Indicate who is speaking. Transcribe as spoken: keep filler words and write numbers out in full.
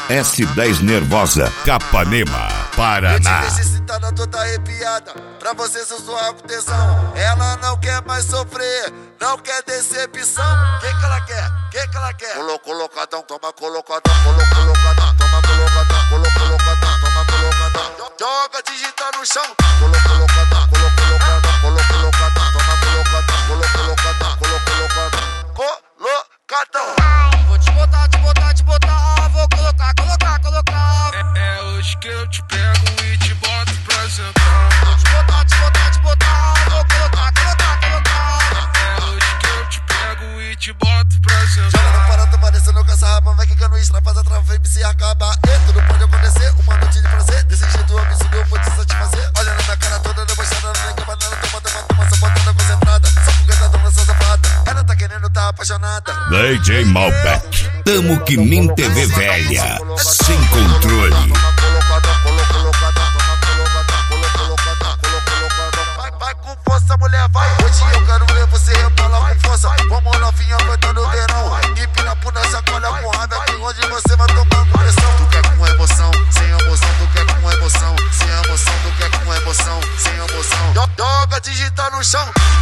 Speaker 1: S dez Nervosa, Capanema, Paraná.
Speaker 2: Eu te vejo excitada, toda arrepiada. Pra você eu sou com tesão. Ela não quer mais sofrer, não quer decepção. Quem que ela quer? Quem que ela quer? Colo, colocadão, toma colocadão, colo, colocadão, toma colocadão, colo, colocadão, toma colocadão. Joga, digita no chão. Colo, colocadão, colo, colocadão, colo, colocadão, toma colocadão, colo, colocadão, colo, colocadão, colocadão.
Speaker 3: Vou te botar, te botar, te botar. Vou colocar, colocar, colocar.
Speaker 4: É, é hoje que eu te pego e te boto pra sentar.
Speaker 3: Vou te botar, te botar, te botar. Vou colocar, colocar, colocar.
Speaker 4: É hoje que eu te pego e te boto pra
Speaker 2: Joga no
Speaker 4: sentar.
Speaker 2: parado, parecendo caçarrapa. Vai quicando isso, faz a trava e se acaba. E tudo pode acontecer, uma noite de prazer. Desse jeito absurdo eu vou te satisfazer. Olha na minha cara toda, debochada, não liga pra nada. Toma, toma, toma, essa botada concentrada. Só porque tá dando essa safada. Ela tá querendo, tá apaixonada.
Speaker 1: D J Malbec, tamo que nem T V velha, sem controle.
Speaker 2: Vai, vai com força, mulher, vai. Hoje eu quero ver você rebolar com força. Vamos novinha aguentando o verão. Empina por nessa sacola com raiva, que onde você vai tomando pressão. Tu quer com emoção, sem emoção. Tu quer com emoção, sem emoção. Tu quer com emoção, sem emoção. Joga, digita no chão.